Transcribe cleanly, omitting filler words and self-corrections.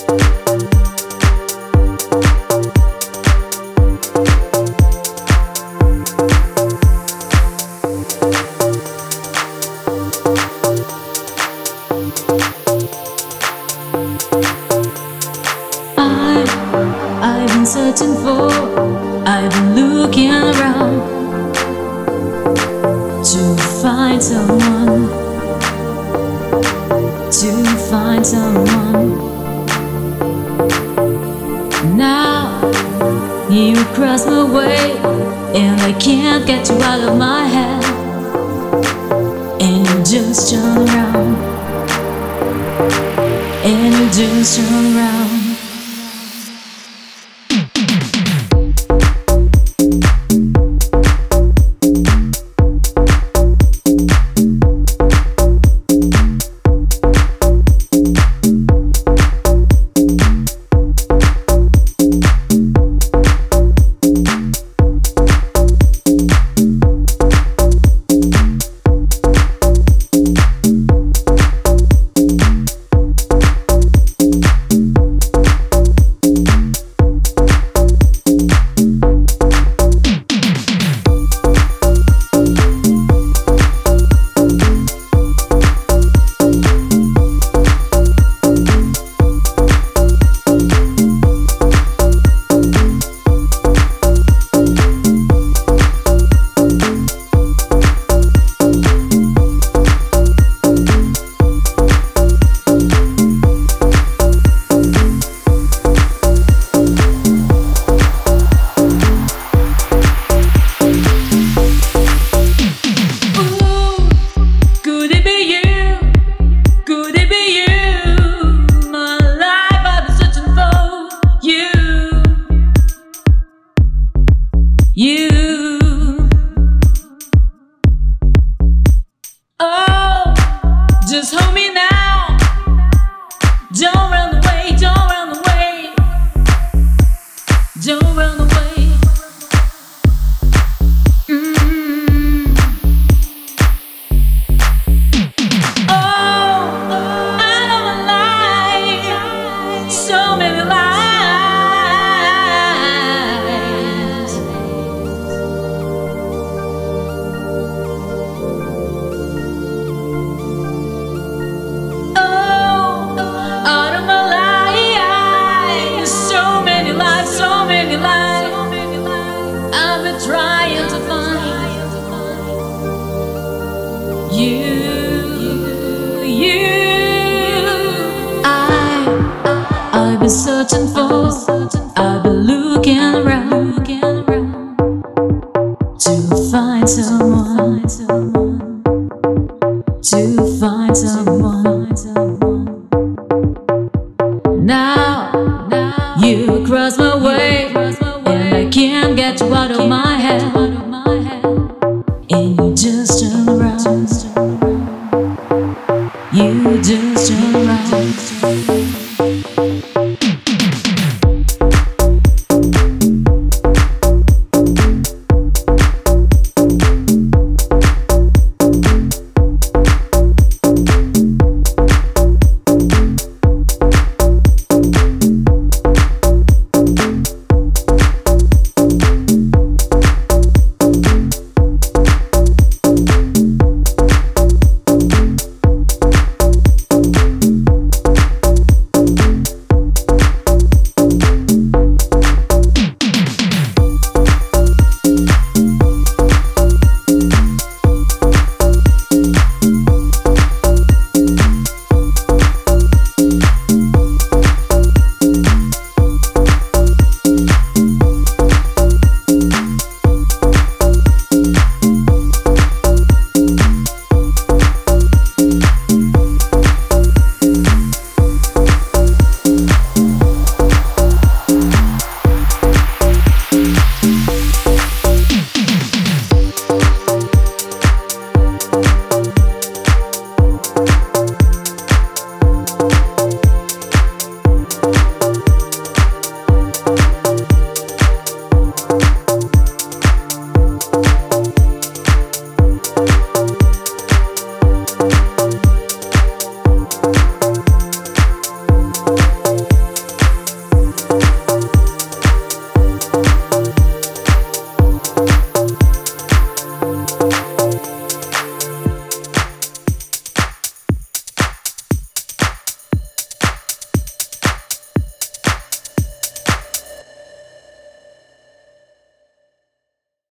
I've been searching for, I've been looking around to find someone, to find someone. Now you cross my way, and I can't get you out of my head. And you just turn around, and you just turn around. Oh, just hold me now. Don't run away, don't run away. Don't run away. Oh, I know a lie, so many lies. I've been trying to find you. I've been searching for, I've been looking around to find someone, to find someone. Now you cross my way, and I can't get you out of my head. And you just turn around, you just turn around.